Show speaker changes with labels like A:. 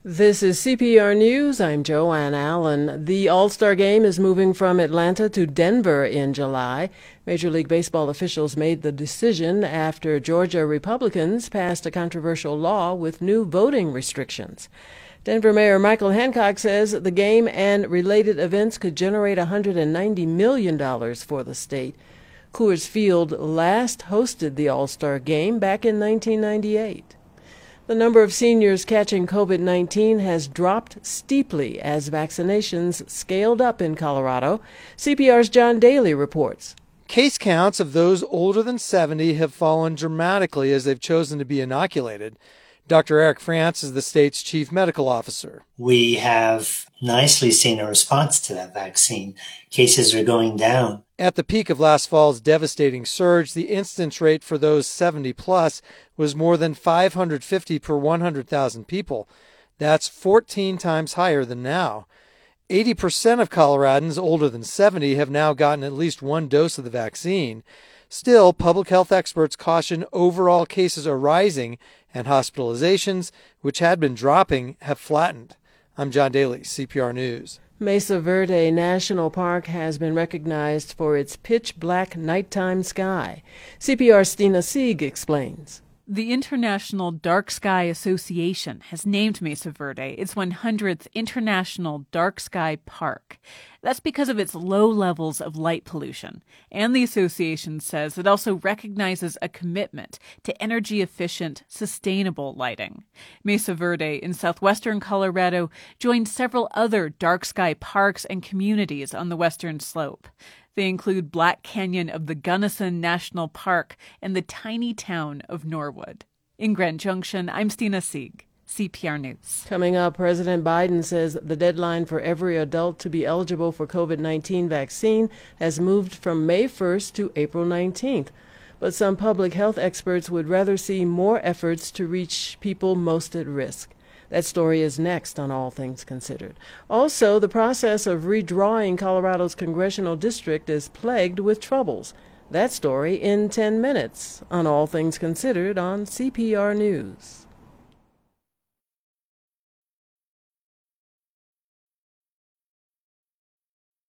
A: This is CPR News. I'm Joanne Allen. The All-Star Game is moving from Atlanta to Denver in July. Major League Baseball officials made the decision after Georgia Republicans passed a controversial law with new voting restrictions. Denver Mayor Michael Hancock says the game and related events could generate $190 million for the state. Coors Field last hosted the All-Star Game back in 1998. The number of seniors catching COVID-19 has dropped steeply as vaccinations scaled up in Colorado. CPR's John Daly reports.
B: Case counts of those older than 70 have fallen dramatically as they've chosen to be inoculated. Dr. Eric France is the state's chief medical officer.
C: We have nicely seen a response to that vaccine. Cases are going down.
B: At the peak of last fall's devastating surge, the incidence rate for those 70 plus was more than 550 per 100,000 people. That's 14 times higher than now. 80% of Coloradans older than 70 have now gotten at least one dose of the vaccine. Still, public health experts caution overall cases are rising and hospitalizations, which had been dropping, have flattened. I'm John Daly, CPR News.
A: Mesa Verde National Park has been recognized for its pitch-black nighttime sky. CPR's Stina Sieg explains.
D: The International Dark Sky Association has named Mesa Verde its 100th International Dark Sky Park. That's because of its low levels of light pollution. And the association says it also recognizes a commitment to energy-efficient, sustainable lighting. Mesa Verde in southwestern Colorado joined several other dark sky parks and communities on the western slope. They include Black Canyon of the Gunnison National Park and the tiny town of Norwood. In Grand Junction, I'm Stina Sieg, CPR News.
A: Coming up, President Biden says the deadline for every adult to be eligible for COVID-19 vaccine has moved from May 1st to April 19th. But some public health experts would rather see more efforts to reach people most at risk. That story is next on All Things Considered. Also, the process of redrawing Colorado's congressional district is plagued with troubles. That story in 10 minutes on All Things Considered on CPR News.